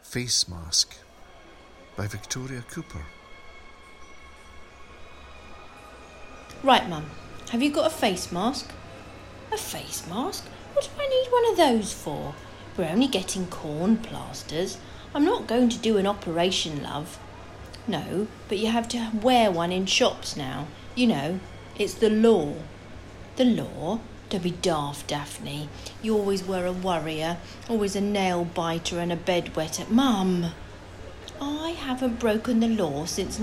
Face Mask by Victoria Cooper. Right, Mum. Have you got a face mask? A face mask? What do I need one of those for? We're only getting corn plasters. I'm not going to do an operation, love. No, but you have to wear one in shops now. You know, it's the law. The law? Don't be daft, Daphne. You always were a worrier, always a nail biter and a bedwetter. Mum! I haven't broken the law since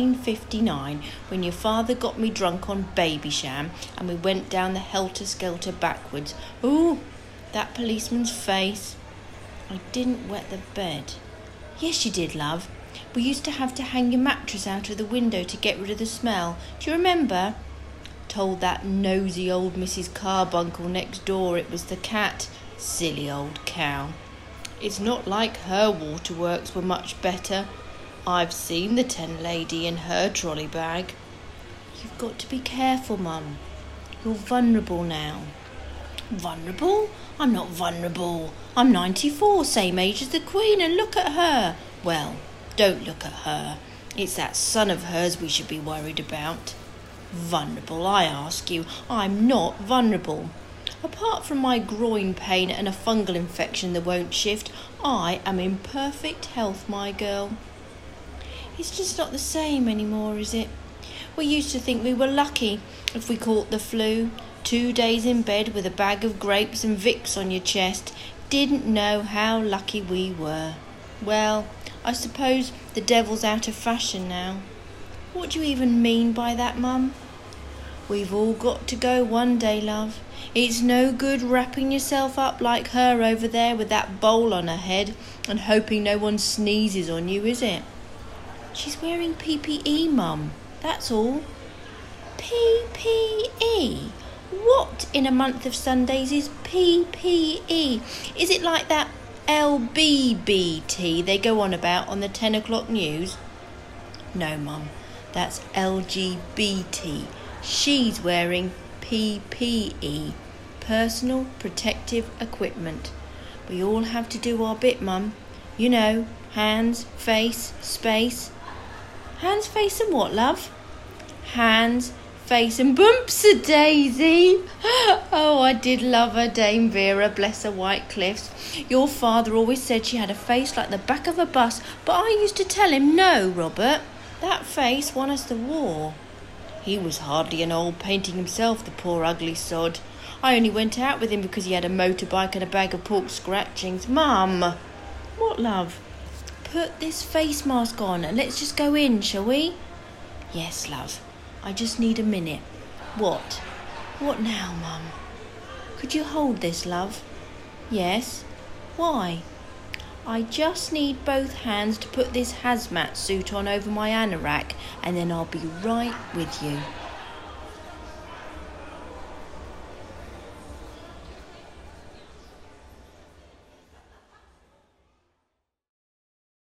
1959 when your father got me drunk on Babysham and we went down the helter-skelter backwards. Ooh, that policeman's face. I didn't wet the bed. Yes, you did, love. We used to have to hang your mattress out of the window to get rid of the smell. Do you remember? Told that nosy old Mrs. Carbuncle next door it was the cat. Silly old cow. It's not like her waterworks were much better. I've seen the 10 lady in her trolley bag. You've got to be careful, Mum. You're vulnerable now. Vulnerable? I'm not vulnerable. I'm 94, same age as the Queen, and look at her. Well, don't look at her. It's that son of hers we should be worried about. Vulnerable, I ask you. I'm not vulnerable. Apart from my groin pain and a fungal infection that won't shift, I am in perfect health, my girl. It's just not the same anymore, is it? We used to think we were lucky if we caught the flu. 2 days in bed with a bag of grapes and Vicks on your chest. Didn't know how lucky we were. Well, I suppose the devil's out of fashion now. What do you even mean by that, Mum? We've all got to go one day, love. It's no good wrapping yourself up like her over there with that bowl on her head and hoping no one sneezes on you, is it? She's wearing PPE, Mum. That's all. PPE? What in a month of Sundays is PPE? Is it like that LBBT they go on about on the 10 o'clock news? No, Mum. That's LGBT. She's wearing PPE, personal protective equipment. We all have to do our bit, Mum. You know, hands, face, space. Hands, face and what, love? Hands, face and bumps-a-daisy. Oh, I did love her, Dame Vera, bless her white cliffs. Your father always said she had a face like the back of a bus, but I used to tell him, no, Robert, that face won us the war. He was hardly an old painting himself, the poor ugly sod. I only went out with him because he had a motorbike and a bag of pork scratchings. Mum! What, love? Put this face mask on and let's just go in, shall we? Yes, love. I just need a minute. What? What now, Mum? Could you hold this, love? Yes. Why? I just need both hands to put this hazmat suit on over my anorak and then I'll be right with you.